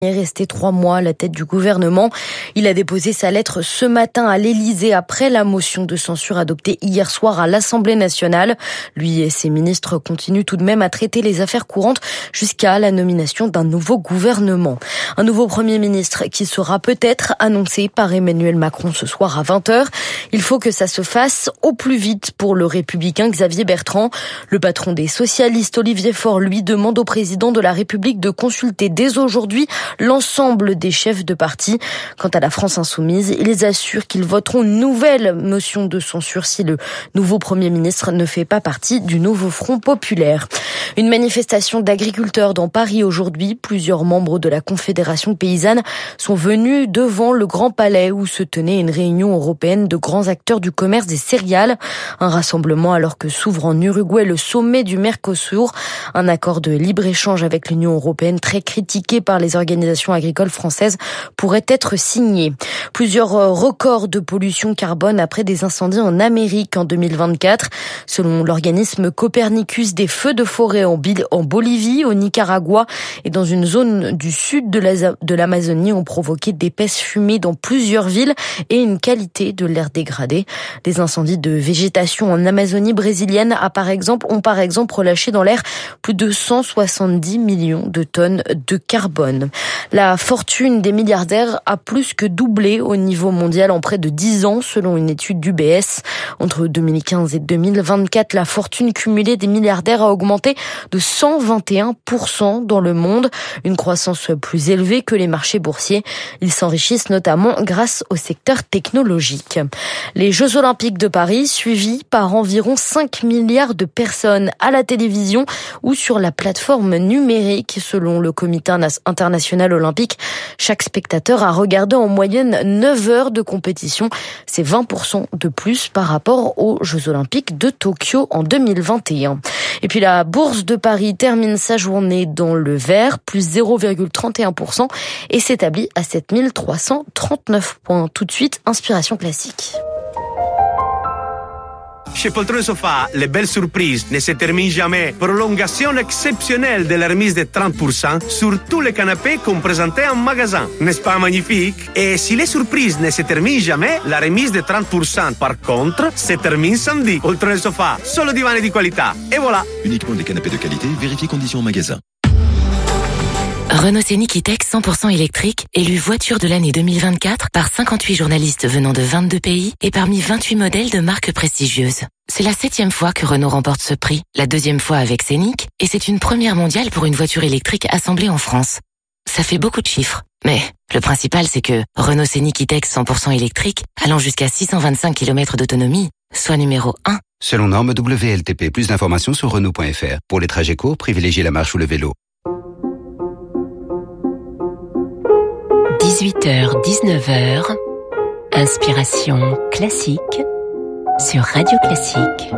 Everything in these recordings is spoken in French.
est resté 3 mois à la tête du gouvernement. Il a déposé sa lettre ce matin à l'Élysée après la motion de censure adoptée hier soir à l'Assemblée nationale. Lui et ses ministres continuent tout de même à traiter les affaires courantes jusqu'à la nomination d'un nouveau gouvernement. Un nouveau Premier ministre qui sera peut-être annoncé par Emmanuel Macron ce soir à 20h. Il faut que ça se fasse au plus vite pour le républicain Xavier Bertrand. Le patron des socialistes, Olivier Faure, lui demande au président de la République de consulter dès aujourd'hui l'ensemble des chefs de parti. Quant à la France insoumise, ils assurent qu'ils voteront une nouvelle motion de censure si le nouveau Premier ministre ne fait pas partie du nouveau Front populaire. Une manifestation d'agriculteurs dans Paris aujourd'hui. Plusieurs membres de la Confédération paysanne sont venus devant le Grand Palais où se tenait une réunion européenne de grands acteurs du commerce des céréales. Un rassemblement alors que s'ouvre en Uruguay le sommet du Mercosur, un accord de libre-échange avec l'Union européenne très critiqué par les organisations agricoles françaises pourrait être signé. Plusieurs records de pollution carbone après des incendies en Amérique en 2024. Selon l'organisme Copernicus, des feux de forêt en Bolivie, au Nicaragua et dans une zone du sud de l'Amazonie ont provoqué d'épaisses fumées dans plusieurs villes et une qualité de l'air dégradée. Les incendies de végétation en Amazonie brésilienne ont par exemple relâché dans l'air plus de 170 millions de tonnes de carbone. La fortune des milliardaires a plus que doublé au niveau mondial en près de 10 ans, selon une étude d'UBS. Entre 2015 et 2024, la fortune cumulée des milliardaires a augmenté de 121% dans le monde, une croissance plus élevée que les marchés boursiers. Ils s'enrichissent notamment grâce au secteur technologique. Les Jeux Olympiques de Paris, suivis par environ 5 milliards de personnes à la télévision ou sur la plateforme numérique, selon le Comité international olympique. Chaque spectateur a regardé en moyenne 9 heures de compétition. C'est 20% de plus par rapport aux Jeux Olympiques de Tokyo en 2021. Et puis la Bourse de Paris termine sa journée dans le vert, plus 0,31% et s'établit à 7339 points. Tout de suite, Inspiration classique. Chez Poltrone Sofa, les belles surprises ne se terminent jamais. Prolongation exceptionnelle de la remise de 30% sur tous les canapés qu'on présentait en magasin. N'est-ce pas magnifique? Et si les surprises ne se terminent jamais, la remise de 30% par contre se termine samedi. Poltrone Sofa, solo divani di qualità. Et voilà. Uniquement des canapés de qualité, vérifiez conditions en magasin. Renault Scénic E-Tech 100% électrique, élu voiture de l'année 2024 par 58 journalistes venant de 22 pays et parmi 28 modèles de marques prestigieuses. C'est la 7e fois que Renault remporte ce prix, la 2e fois avec Scénic, et c'est une première mondiale pour une voiture électrique assemblée en France. Ça fait beaucoup de chiffres, mais le principal c'est que Renault Scénic E-Tech 100% électrique, allant jusqu'à 625 km d'autonomie, soit numéro 1. Selon norme WLTP, plus d'informations sur Renault.fr. Pour les trajets courts, privilégiez la marche ou le vélo. 18h-19h, Inspiration classique sur Radio Classique.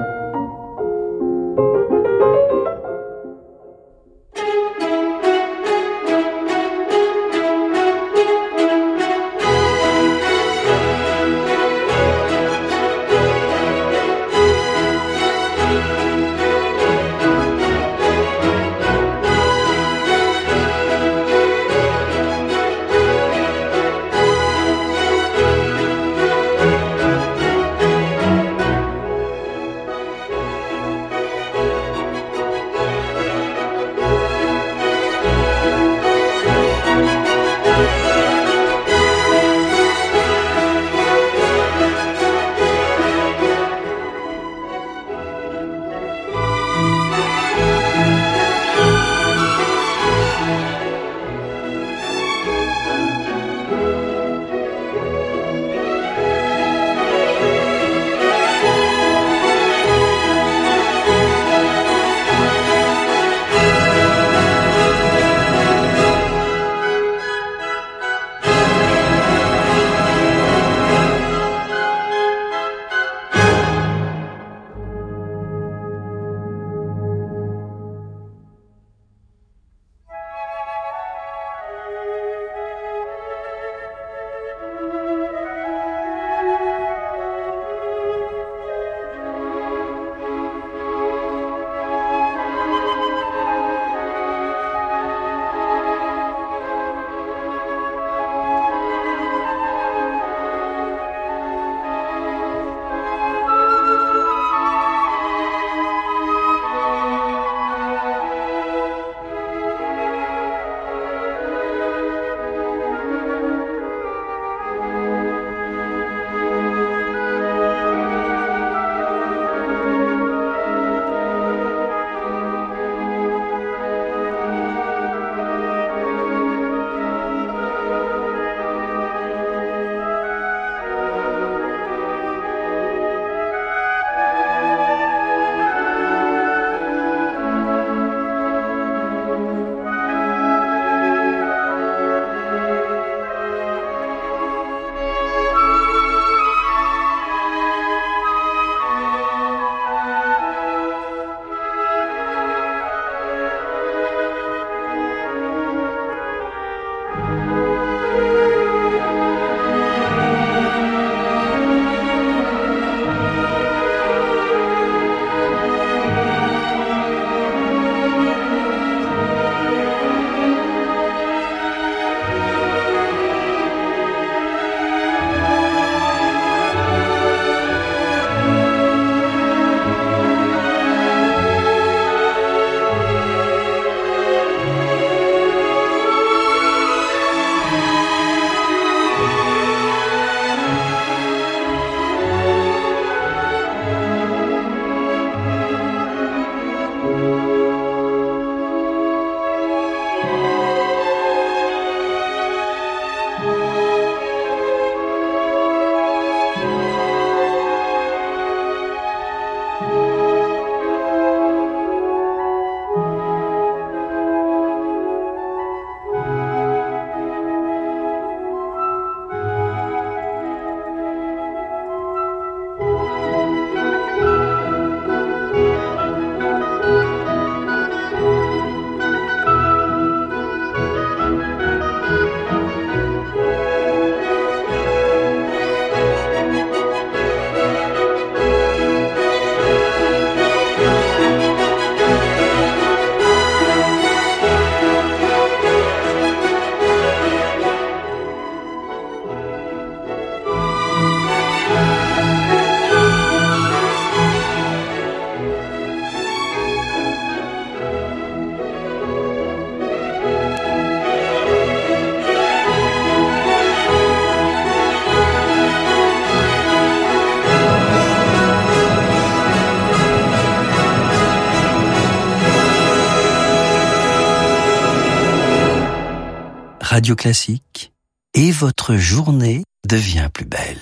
Radio Classique et votre journée devient plus belle.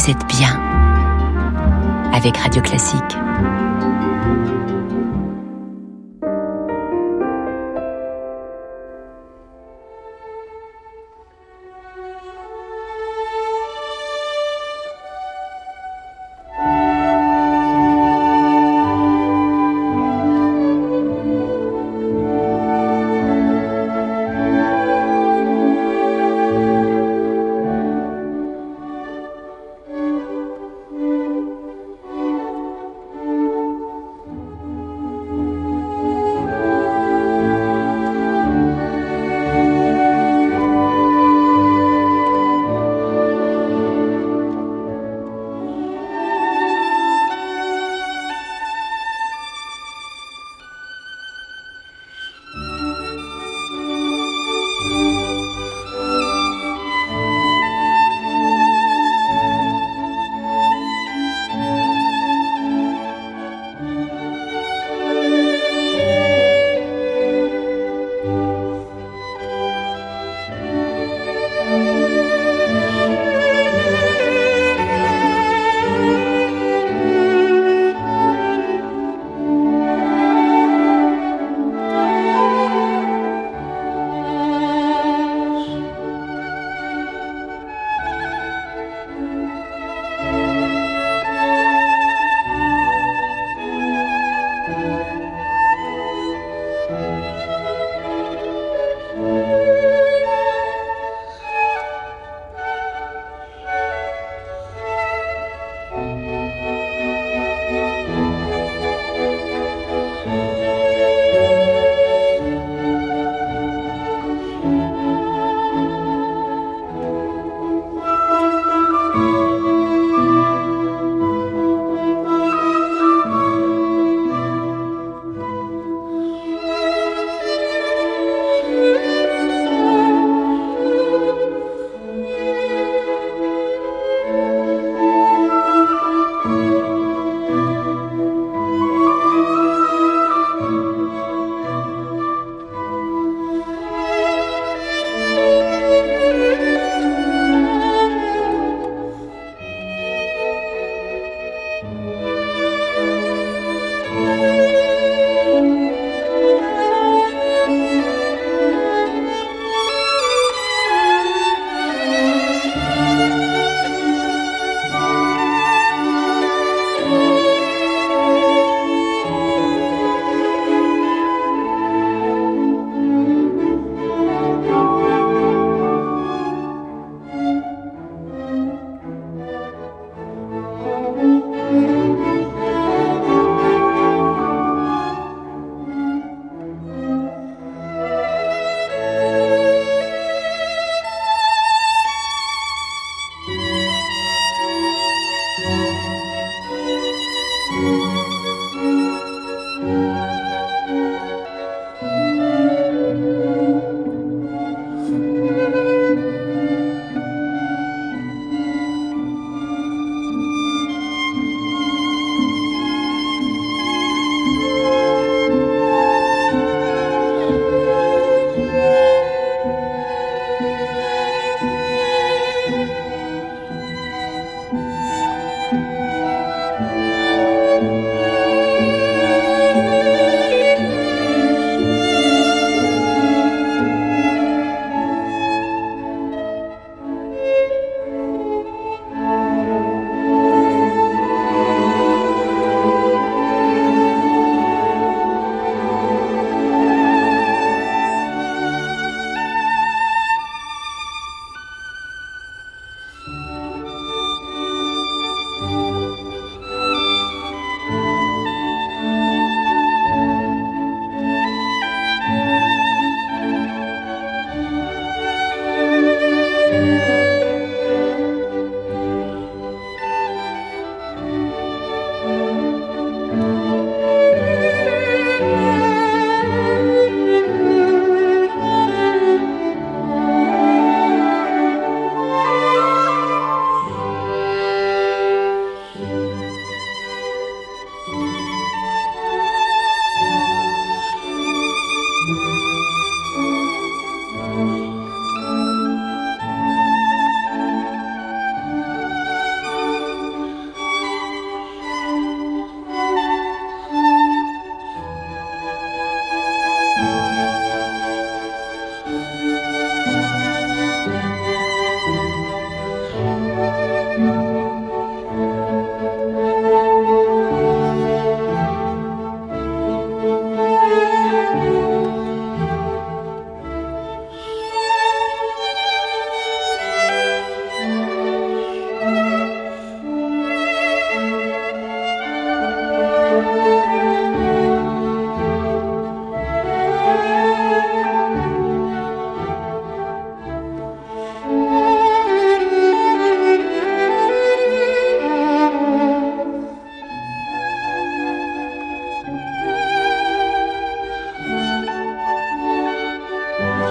vous êtes bien avec Radio Classique.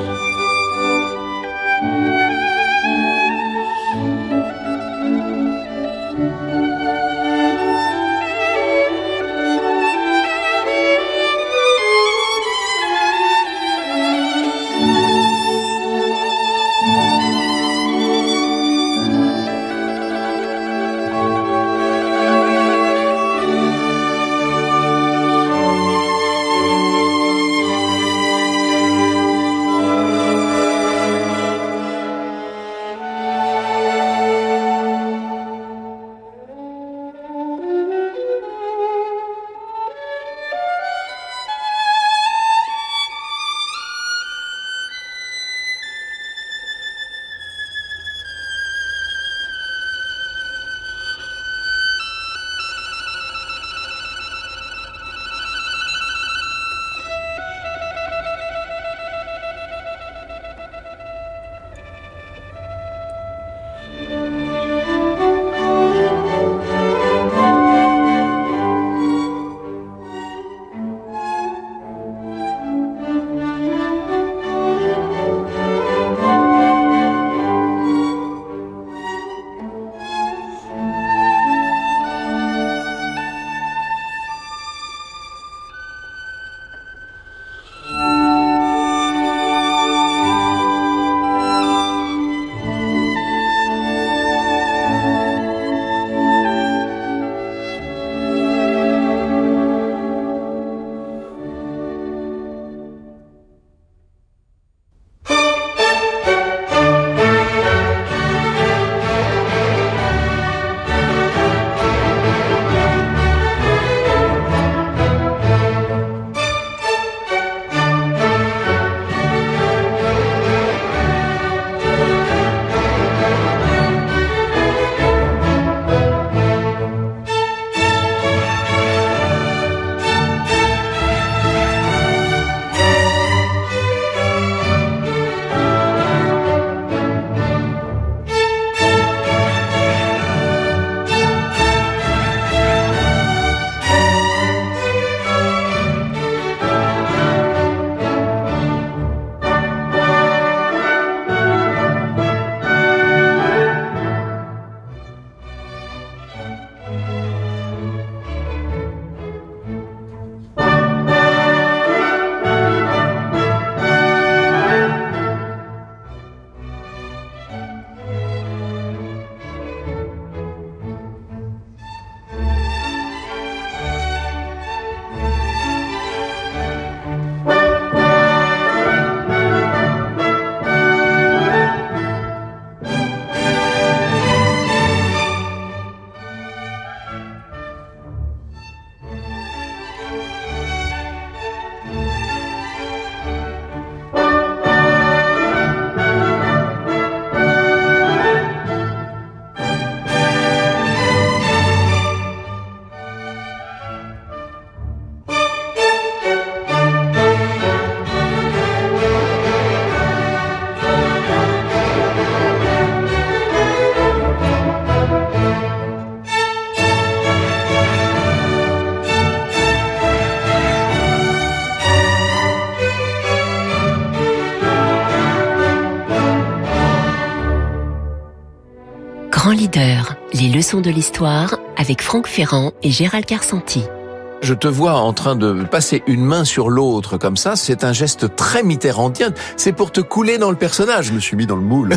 Grand leader, les leçons de l'histoire avec Franck Ferrand et Gérald Carsanti. Je te vois en train de passer une main sur l'autre comme ça, c'est un geste très mitterrandien. C'est pour te couler dans le personnage. Je me suis mis dans le moule.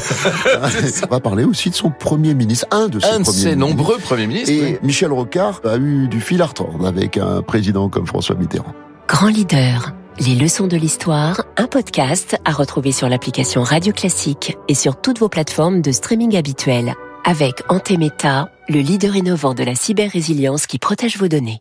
On va parler aussi de son premier ministre, un de ses nombreux premiers ministres. Et oui. Michel Rocard a eu du fil à retordre avec un président comme François Mitterrand. Grand leader, les leçons de l'histoire, un podcast à retrouver sur l'application Radio Classique et sur toutes vos plateformes de streaming habituelles. Avec Antemeta, le leader innovant de la cyber-résilience qui protège vos données.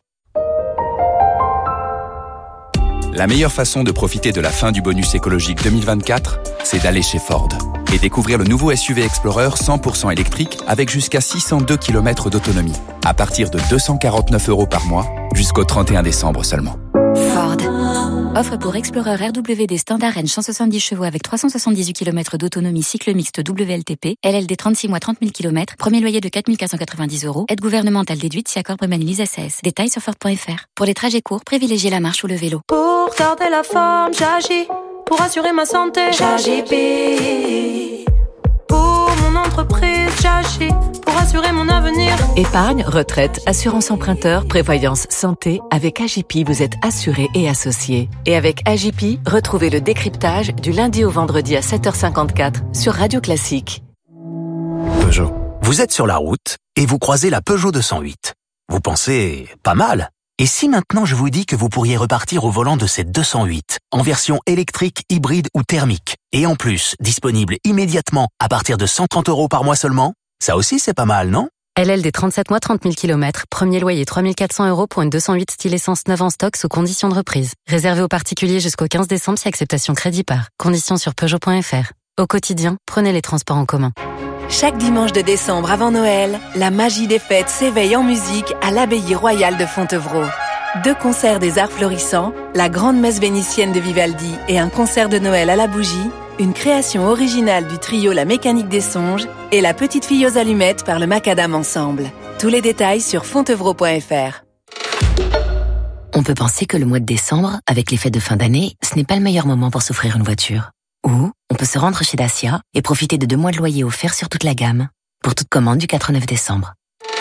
La meilleure façon de profiter de la fin du bonus écologique 2024, c'est d'aller chez Ford et découvrir le nouveau SUV Explorer 100% électrique avec jusqu'à 602 km d'autonomie, à partir de 249 € par mois, jusqu'au 31 décembre seulement. Ford. Offre pour Explorer RWD Standard Range 170 chevaux avec 378 km d'autonomie cycle mixte WLTP, LLD 36 mois 30 000 km, premier loyer de 4 490 €, aide gouvernementale déduite si accord prémanumise SAS. Détails sur Ford.fr. Pour les trajets courts, privilégiez la marche ou le vélo. Pour garder la forme, j'agis. pour assurer ma santé. J'agis pour mon entreprise, j'agis pour assurer mon avenir. Épargne, retraite, assurance emprunteur, prévoyance, santé. Avec AJP, vous êtes assuré et associé. Et avec AJP, retrouvez le décryptage du lundi au vendredi à 7h54 sur Radio Classique. Peugeot. Vous êtes sur la route et vous croisez la Peugeot 208. Vous pensez, pas mal. Et si maintenant je vous dis que vous pourriez repartir au volant de cette 208, en version électrique, hybride ou thermique, et en plus, disponible immédiatement à partir de 130 € par mois seulement? Ça aussi c'est pas mal, non? LLD 37 mois, 30 000 km. Premier loyer 3 400 € pour une 208 style essence 9 en stock sous conditions de reprise. Réservé aux particuliers jusqu'au 15 décembre si acceptation crédit par. Conditions sur Peugeot.fr. Au quotidien, prenez les transports en commun. Chaque dimanche de décembre avant Noël, la magie des fêtes s'éveille en musique à l'abbaye royale de Fontevraud. 2 concerts des arts florissants, la grande messe vénitienne de Vivaldi et un concert de Noël à la bougie, une création originale du trio La Mécanique des Songes et La Petite Fille aux Allumettes par le Macadam Ensemble. Tous les détails sur fontevraud.fr. On peut penser que le mois de décembre, avec les fêtes de fin d'année, ce n'est pas le meilleur moment pour s'offrir une voiture. Ou on peut se rendre chez Dacia et profiter de 2 mois de loyer offerts sur toute la gamme. Pour toute commande du 4 au 9 décembre.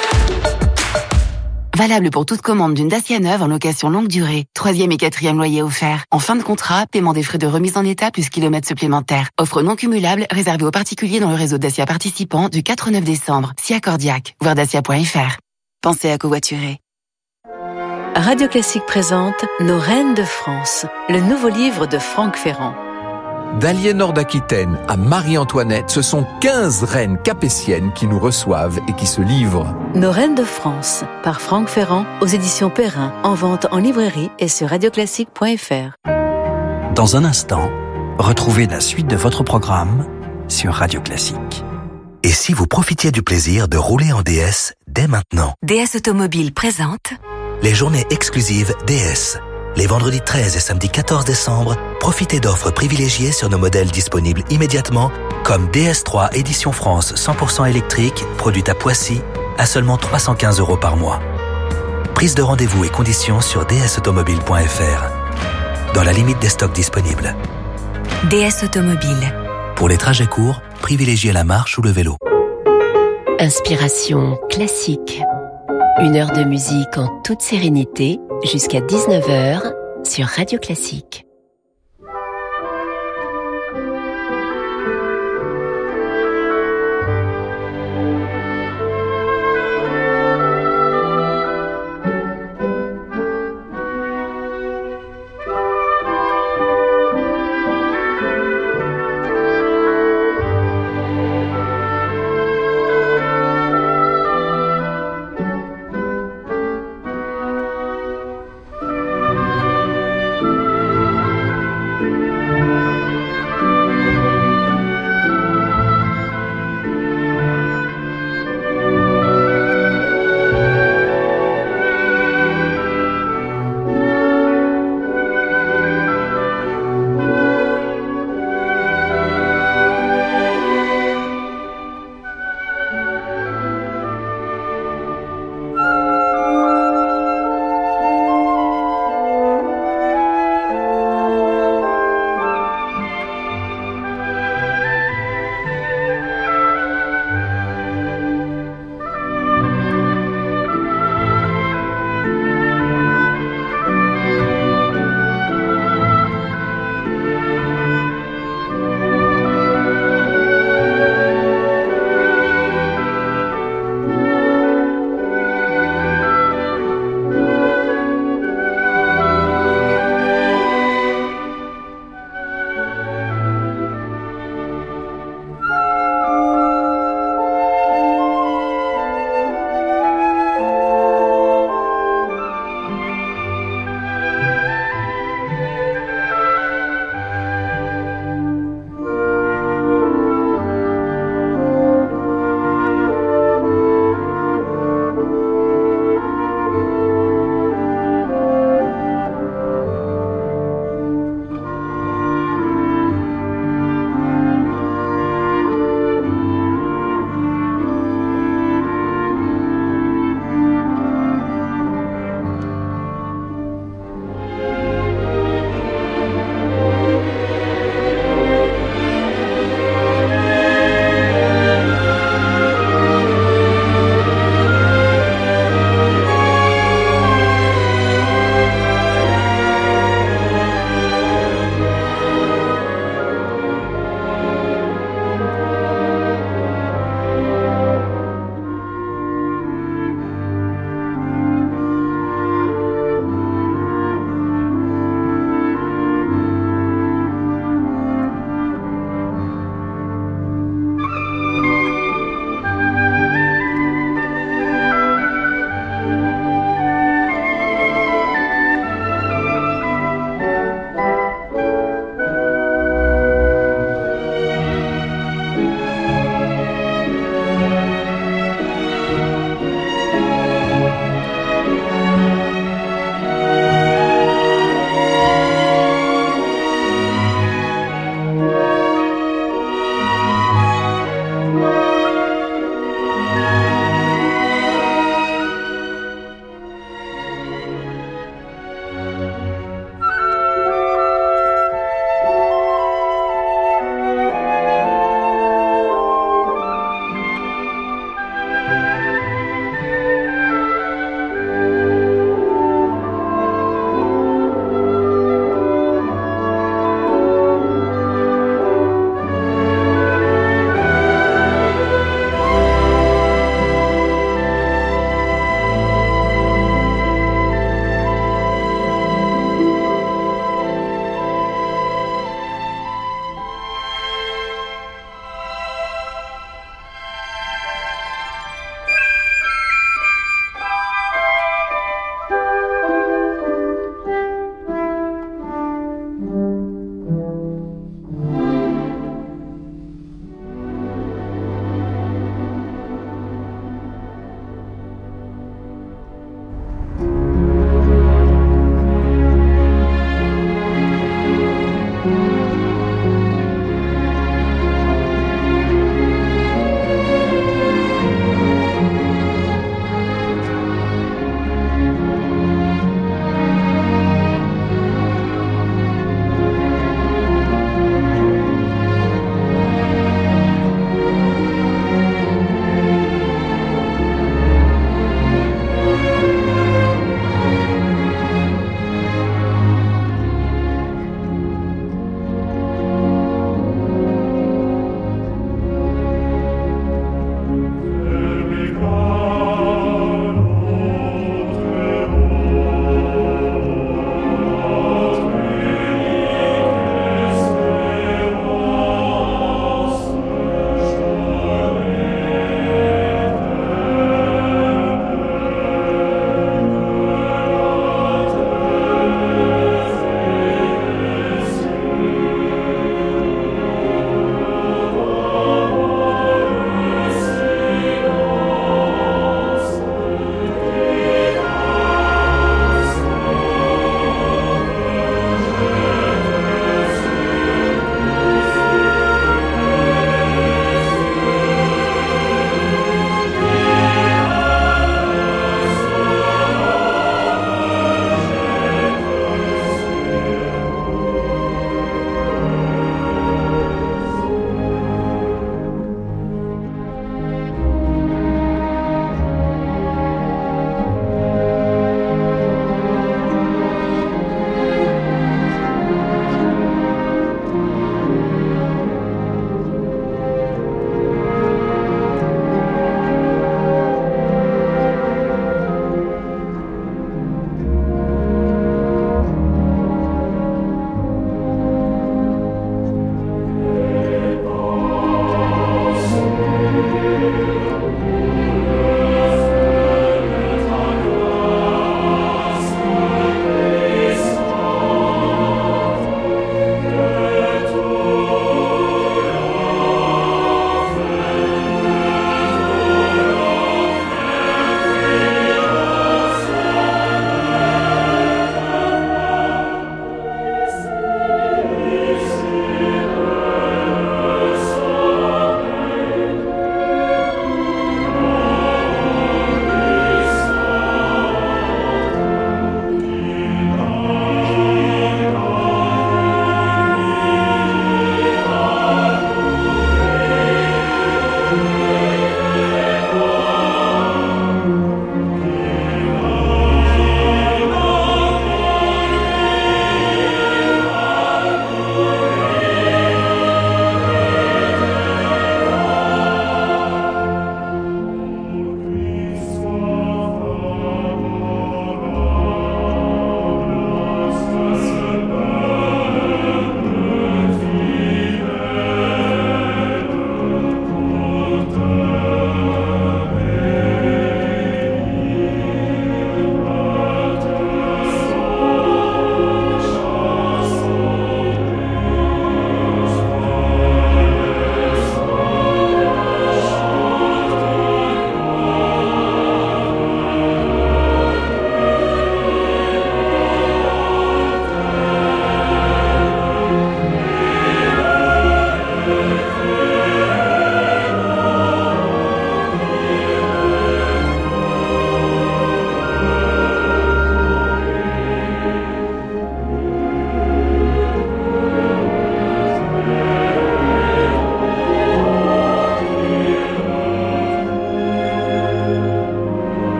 Valable pour toute commande d'une Dacia neuve en location longue durée. 3e et 4e loyer offert. En fin de contrat, paiement des frais de remise en état plus kilomètres supplémentaires. Offre non cumulable réservée aux particuliers dans le réseau Dacia participant du 4 au 9 décembre. Si accordiaque. Voir dacia.fr. Pensez à covoiturer. Radio Classique présente Nos Reines de France, le nouveau livre de Franck Ferrand. D'Aliénor d'Aquitaine à Marie-Antoinette, ce sont 15 reines capétiennes qui nous reçoivent et qui se livrent. Nos Reines de France, par Franck Ferrand, aux éditions Perrin, en vente en librairie et sur radioclassique.fr. Dans un instant, retrouvez la suite de votre programme sur Radio Classique. Et si vous profitiez du plaisir de rouler en DS dès maintenant? DS Automobile présente les journées exclusives DS. Les vendredis 13 et samedi 14 décembre, profitez d'offres privilégiées sur nos modèles disponibles immédiatement, comme DS3 Édition France 100% électrique, produite à Poissy, à seulement 315 € par mois. Prise de rendez-vous et conditions sur dsautomobile.fr. Dans la limite des stocks disponibles. DS Automobile. Pour les trajets courts, privilégiez la marche ou le vélo. Inspiration classique. 1 heure de musique en toute sérénité jusqu'à 19h sur Radio Classique.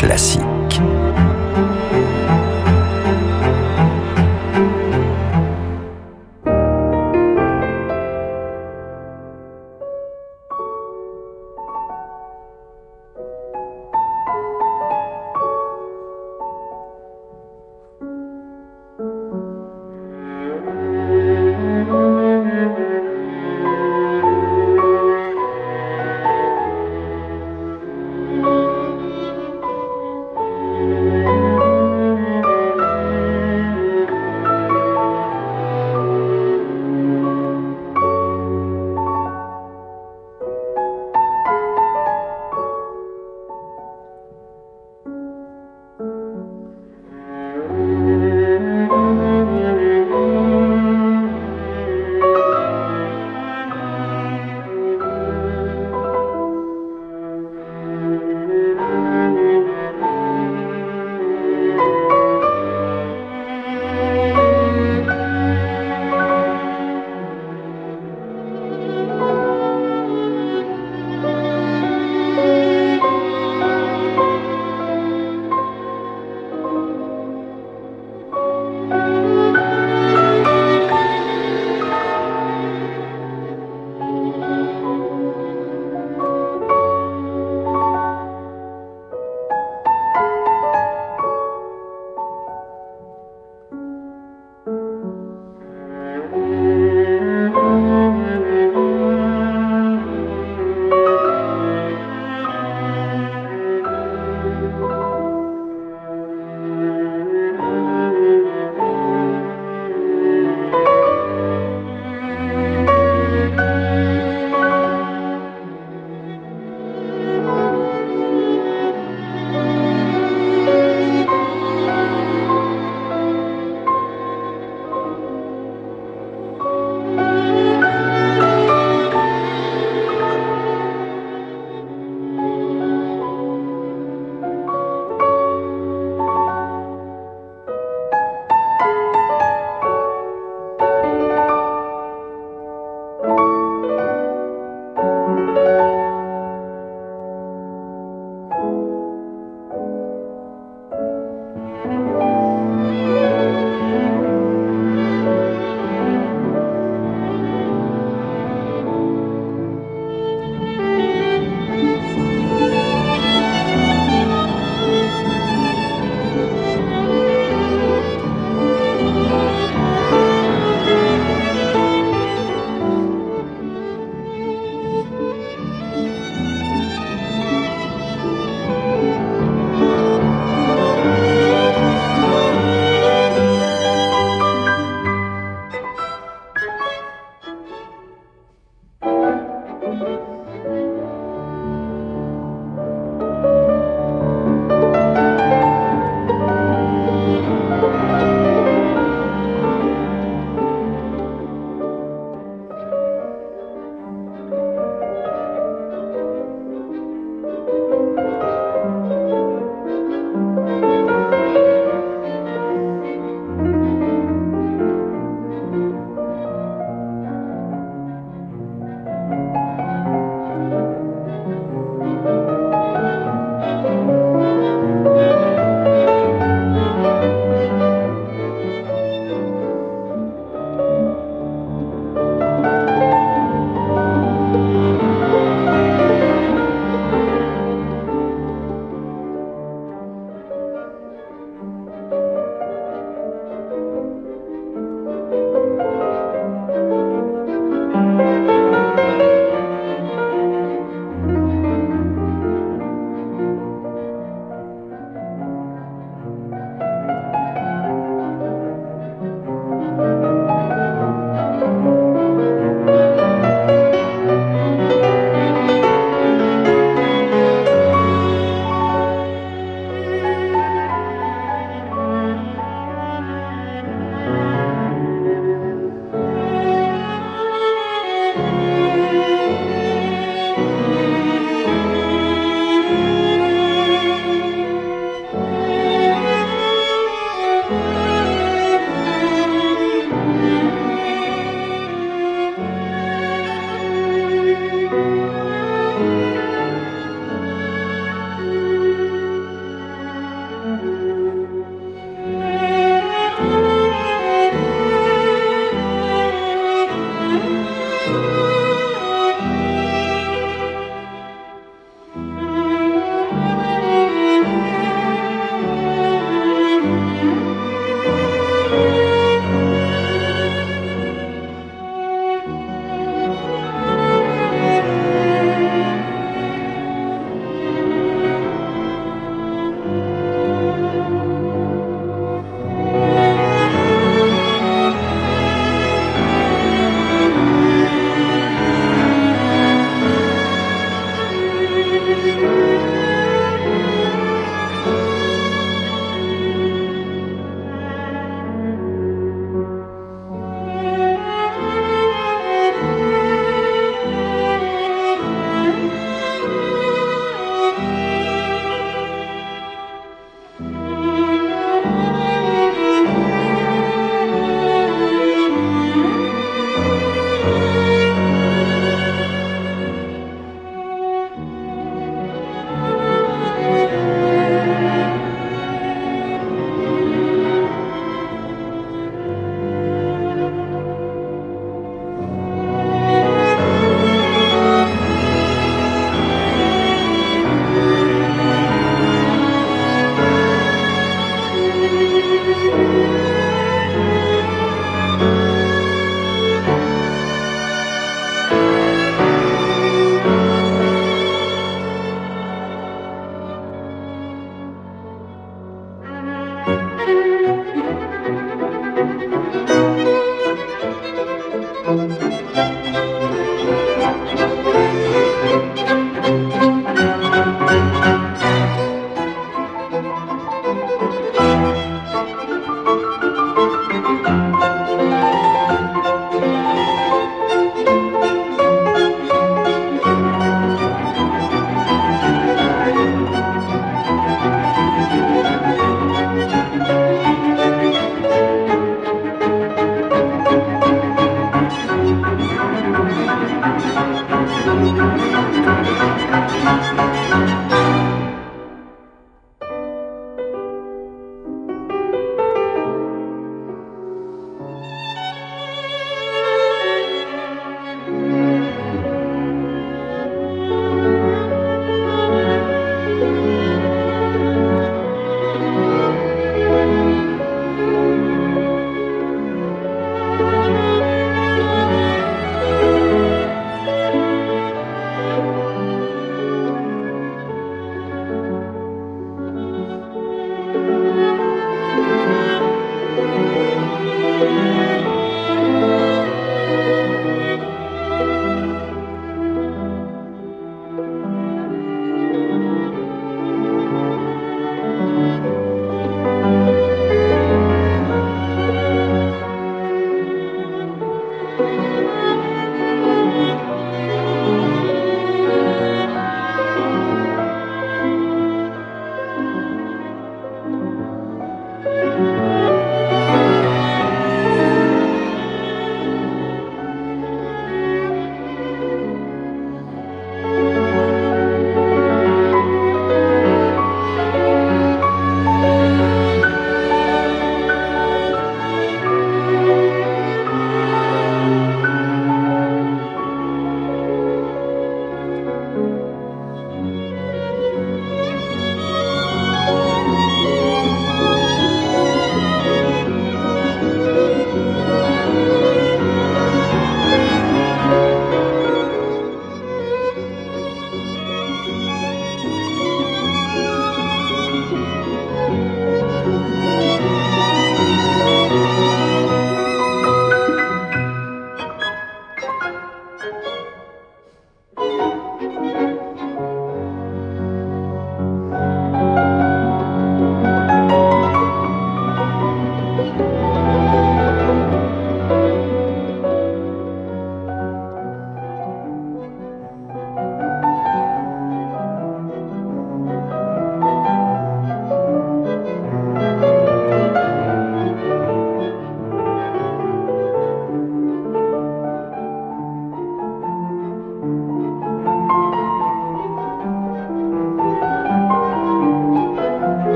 Classique.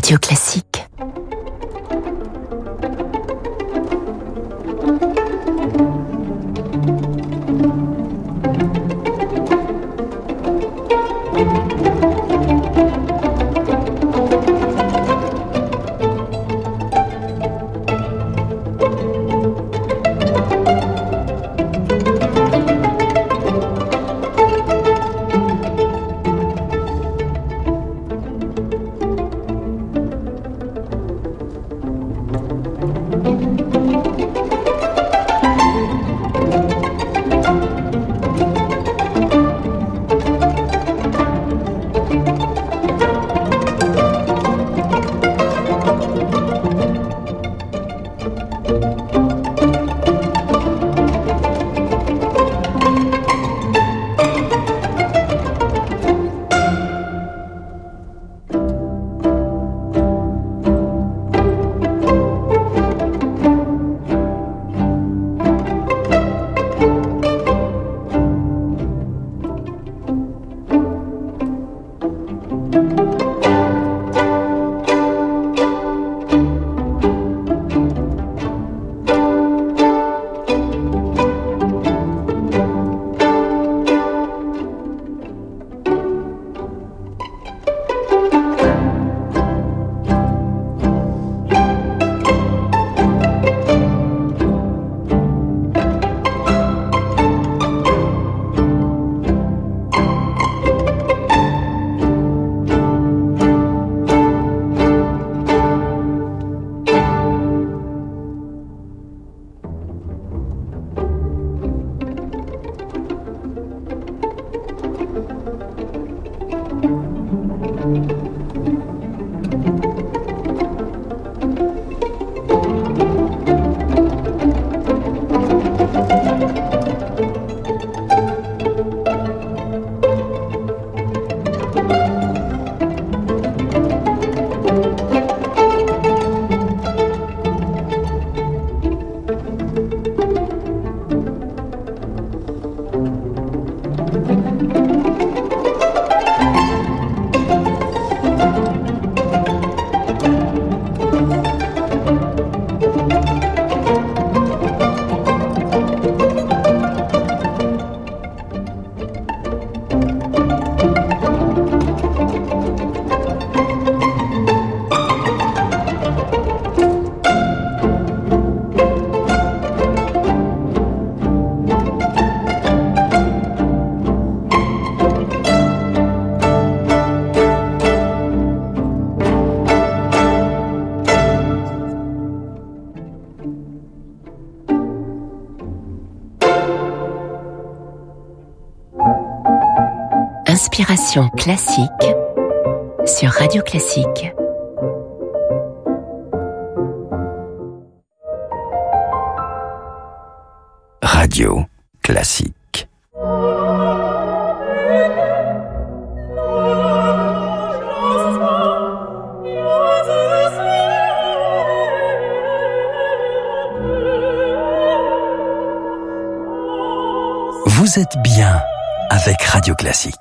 Radio Classique. Inspiration classique sur Radio Classique. Radio Classique. Vous êtes bien avec Radio Classique.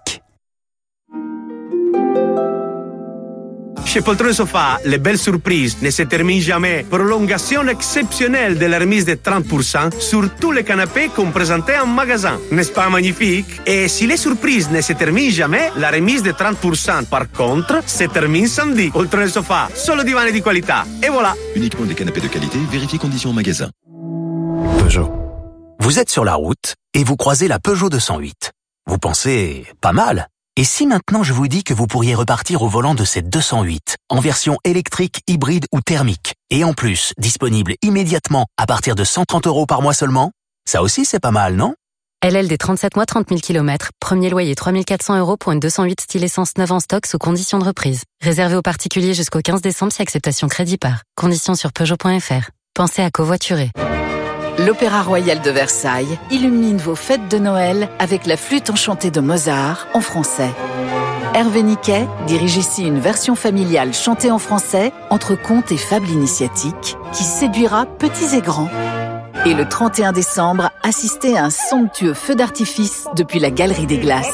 Chez Poltrone Sofa, les belles surprises ne se terminent jamais. Prolongation exceptionnelle de la remise de 30% sur tous les canapés qu'on présentait en magasin. N'est-ce pas magnifique? Et si les surprises ne se terminent jamais, la remise de 30% par contre se termine samedi. Poltrone Sofa, solo divani di qualità. Et voilà. Uniquement des canapés de qualité, vérifiez conditions en magasin. Peugeot. Vous êtes sur la route et vous croisez la Peugeot 208. Vous pensez pas mal. Et si maintenant je vous dis que vous pourriez repartir au volant de cette 208, en version électrique, hybride ou thermique, et en plus, disponible immédiatement à partir de 130 € par mois seulement? Ça aussi c'est pas mal, non? LLD 37 mois, 30 000 km. Premier loyer 3 400 € pour une 208 style essence 9 en stock sous conditions de reprise. Réservé aux particuliers jusqu'au 15 décembre si acceptation crédit par. Conditions sur Peugeot.fr. Pensez à covoiturer. L'Opéra Royal de Versailles illumine vos fêtes de Noël avec la flûte enchantée de Mozart en français. Hervé Niquet dirige ici une version familiale chantée en français entre contes et fables initiatiques qui séduira petits et grands. Et le 31 décembre, assistez à un somptueux feu d'artifice depuis la Galerie des Glaces.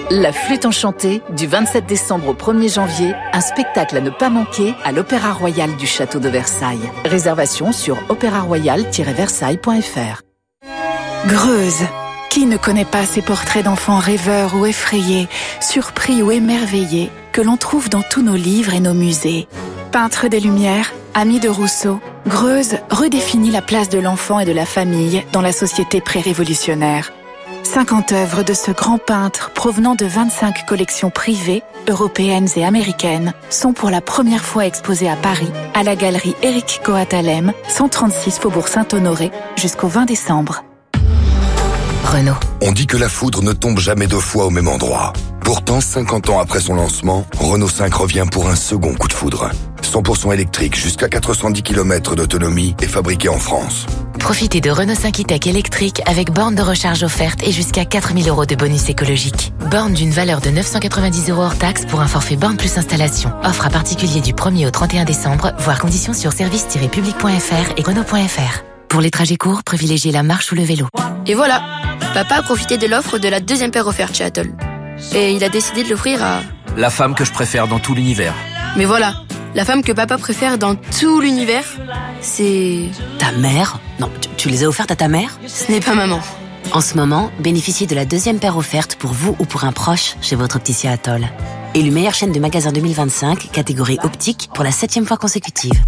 La Flûte enchantée, du 27 décembre au 1er janvier, un spectacle à ne pas manquer à l'Opéra Royal du Château de Versailles. Réservation sur opéraroyal-versailles.fr. Greuze. Qui ne connaît pas ces portraits d'enfants rêveurs ou effrayés, surpris ou émerveillés, que l'on trouve dans tous nos livres et nos musées? Peintre des Lumières, ami de Rousseau, Greuze redéfinit la place de l'enfant et de la famille dans la société pré-révolutionnaire. 50 œuvres de ce grand peintre provenant de 25 collections privées, européennes et américaines, sont pour la première fois exposées à Paris, à la galerie Éric Coat-Alem, 136 Faubourg Saint-Honoré, jusqu'au 20 décembre. Renault. On dit que la foudre ne tombe jamais deux fois au même endroit. Pourtant, 50 ans après son lancement, Renault 5 revient pour un second coup de foudre. 100% électrique, jusqu'à 410 km d'autonomie et fabriqué en France. Profitez de Renault 5 e-Tech électrique avec borne de recharge offerte et jusqu'à 4 000 € de bonus écologique. Borne d'une valeur de 990 € hors taxe pour un forfait borne plus installation. Offre à particulier du 1er au 31 décembre, voire conditions sur service-public.fr et Renault.fr. Pour les trajets courts, privilégiez la marche ou le vélo. Et voilà, papa a profité de l'offre de la deuxième paire offerte chez Atoll. Et il a décidé de l'offrir à... La femme que je préfère dans tout l'univers. Mais voilà, la femme que papa préfère dans tout l'univers, c'est... Ta mère? Non, tu les as offertes à ta mère? Ce n'est pas maman. En ce moment, bénéficiez de la deuxième paire offerte pour vous ou pour un proche chez votre opticien Atoll. Élu meilleure chaîne de magasins 2025, catégorie optique, pour la 7e fois consécutive.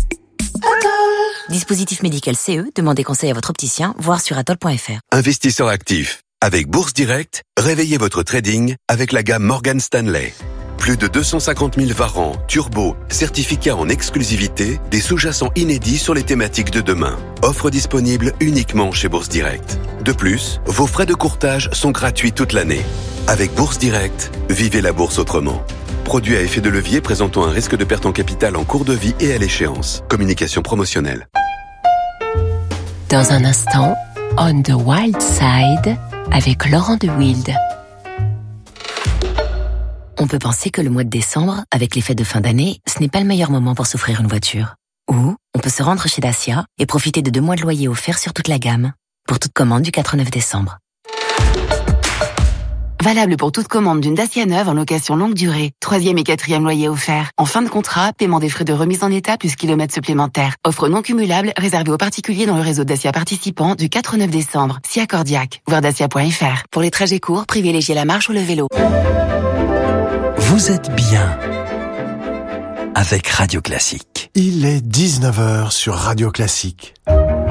Dispositif médical CE, demandez conseil à votre opticien, voire sur atoll.fr. Investisseur actif. Avec Bourse Direct, réveillez votre trading avec la gamme Morgan Stanley. Plus de 250 000 varans, turbos, certificats en exclusivité, des sous-jacents inédits sur les thématiques de demain. Offre disponible uniquement chez Bourse Direct. De plus, vos frais de courtage sont gratuits toute l'année. Avec Bourse Direct, vivez la bourse autrement. Produit à effet de levier présentant un risque de perte en capital en cours de vie et à l'échéance. Communication promotionnelle. Dans un instant, On the Wild Side avec Laurent de Wild. On peut penser que le mois de décembre, avec les fêtes de fin d'année, ce n'est pas le meilleur moment pour s'offrir une voiture. Ou on peut se rendre chez Dacia et profiter de 2 mois de loyer offerts sur toute la gamme. Pour toute commande du 4 au 9 décembre. Valable pour toute commande d'une Dacia neuve en location longue durée. 3e et 4e loyer offert. En fin de contrat, paiement des frais de remise en état plus kilomètres supplémentaires. Offre non cumulable réservée aux particuliers dans le réseau Dacia participant du 4 au 9 décembre. Si accordiaque. Voir dacia.fr. Pour les trajets courts, privilégiez la marche ou le vélo. Vous êtes bien avec Radio Classique. Il est 19h sur Radio Classique.